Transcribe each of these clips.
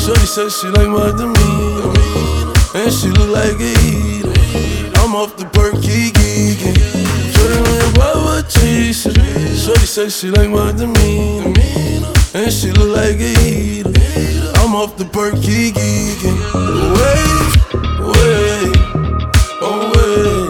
Shorty said she like my demeanor, and she look like a eater. I'm off the perky geeking. Shorty know your Baba cheese. Shorty said she like my demeanor, and she look like a eater. I'm off the perky geeking. Wait, wait, oh wait,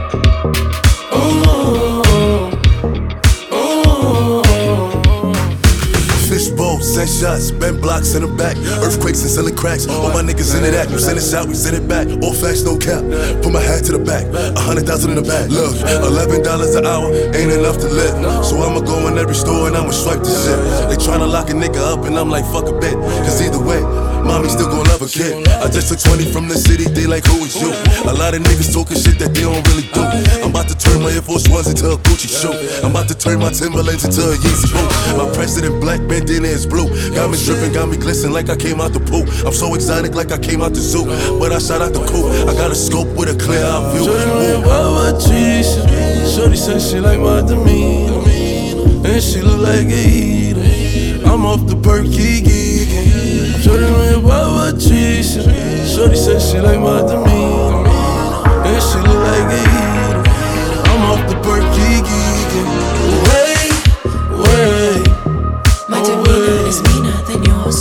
Fishbowl, send shots, bend blocks in the back. Earthquakes and selling cracks. All my niggas into that. You send it out, we send it back. All facts, no cap. Put my hat to the back. 100,000 in the back. Look, $11 an hour ain't enough to live. So I'ma go in every store and I'ma swipe the shit. They tryna lock a nigga up and I'm like, fuck a bit. Cause either way, mommy still gon' love a kid. I just took 20 from the city, they like, who is you? A lot of niggas talking shit that they don't really do. I'm about to turn my Air Force Ones into a Gucci shoe. I'm about to turn my Timberlands into a Yeezy boot. My president black, bandana is blue. Got me dripping, got me glistening like I came out the pool. I'm so exotic like I came out the zoo. But I shot out the coupe, I got a scope with a clear eye view. Shorty know your Baba cheese. Shorty said she like my demeanor, and she look like a eater. I'm off the perky geeking. Shorty know your Baba cheese. Shorty said she like my demeanor, and she look like a eater. I'm off the perky geeking. Wait, wait, my demeanor is meaner than yours.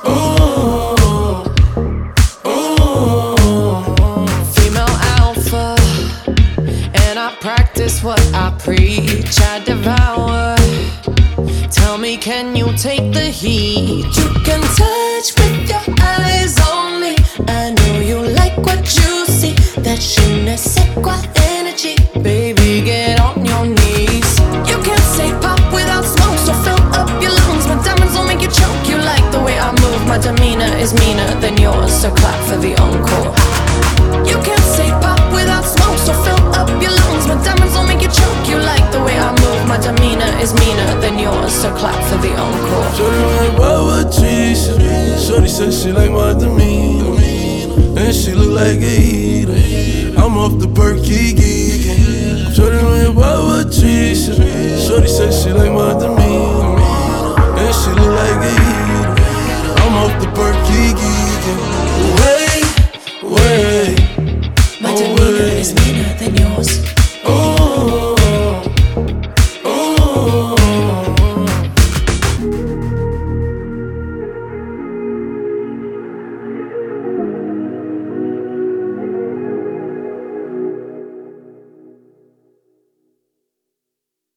Female alpha, and I practice what I preach. I devour. Tell me, can you take the heat? You can touch with your eyes only. I know you like what you see. That je ne sais quoi energy. Baby, get on your knees. You can't say pop without smoke, so fill up your lungs. My diamonds will make you choke. You like the way I move. My demeanor is meaner than yours, so clap for the encore. You can't say pop without smoke, so fill up your lungs. My diamonds will make you choke. You like the way I move. My demeanor is meaner than yours, so clap for the encore. Shorty know your Baba cheese. Shorty said she like my demeanor, and she look like a eater. I'm off the perky geeking. Shorty know your Baba cheese. Shorty said she like my demeanor, and she look like a eater. I'm off the perky geeking. Wait, wait, my demeanor is meaner